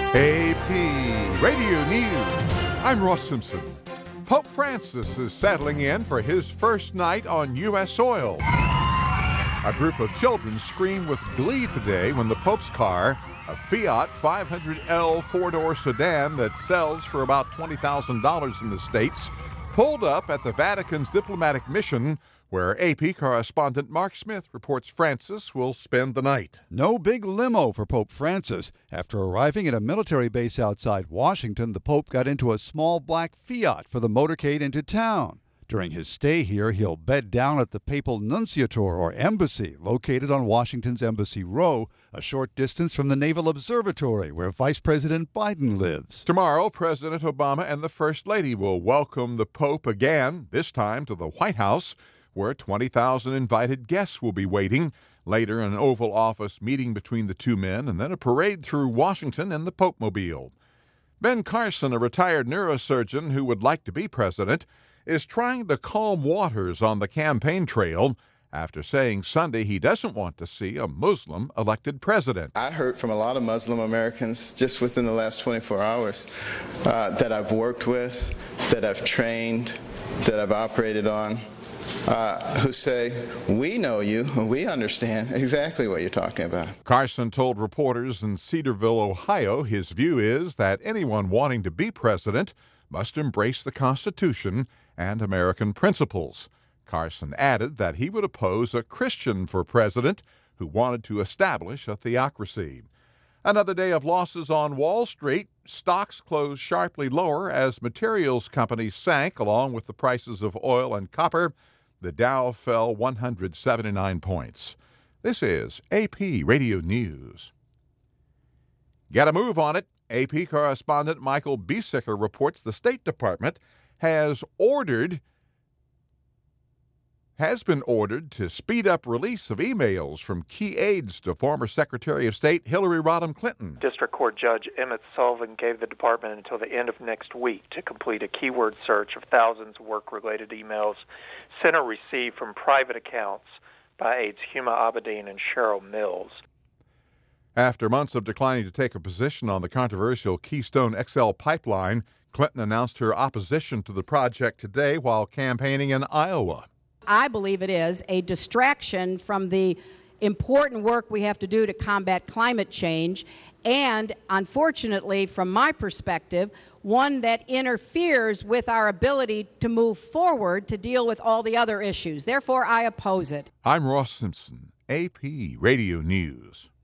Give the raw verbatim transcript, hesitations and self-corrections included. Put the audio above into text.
A P Radio News. I'm Ross Simpson. Pope Francis is settling in for his first night on U S soil. A group of children screamed with glee today when the Pope's car, a Fiat five hundred L four-door sedan that sells for about twenty thousand dollars in the States, pulled up at the Vatican's diplomatic mission, where A P correspondent Mark Smith reports Francis will spend the night. No big limo for Pope Francis. After arriving at a military base outside Washington, the Pope got into a small black Fiat for the motorcade into town. During his stay here, he'll bed down at the Papal Nunciature, or embassy, located on Washington's Embassy Row, a short distance from the Naval Observatory, where Vice President Biden lives. Tomorrow, President Obama and the First Lady will welcome the Pope again, this time to the White House, where twenty thousand invited guests will be waiting. Later, an Oval Office meeting between the two men, and then a parade through Washington in the Pope-mobile. Ben Carson, a retired neurosurgeon who would like to be president, is trying to calm waters on the campaign trail after saying Sunday he doesn't want to see a Muslim elected president. I heard from a lot of Muslim Americans just within the last twenty-four hours uh, that I've worked with, that I've trained, that I've operated on, uh, who say, we know you, we understand exactly what you're talking about. Carson told reporters in Cedarville, Ohio, his view is that anyone wanting to be president must embrace the Constitution and American principles. Carson added that he would oppose a Christian for president who wanted to establish a theocracy. Another day of losses on Wall Street. Stocks closed sharply lower as materials companies sank along with the prices of oil and copper. The Dow fell one hundred seventy-nine points. This is A P Radio News. Get a move on it. A P correspondent Michael Biesecker reports the State Department has ordered, has been ordered to speed up release of emails from key aides to former Secretary of State Hillary Rodham Clinton. District Court Judge Emmett Sullivan gave the department until the end of next week to complete a keyword search of thousands of work-related emails sent or received from private accounts by aides Huma Abedin and Cheryl Mills. After months of declining to take a position on the controversial Keystone X L pipeline, Clinton announced her opposition to the project today while campaigning in Iowa. I believe it is a distraction from the important work we have to do to combat climate change, and unfortunately, from my perspective, one that interferes with our ability to move forward to deal with all the other issues. Therefore, I oppose it. I'm Ross Simpson, A P Radio News.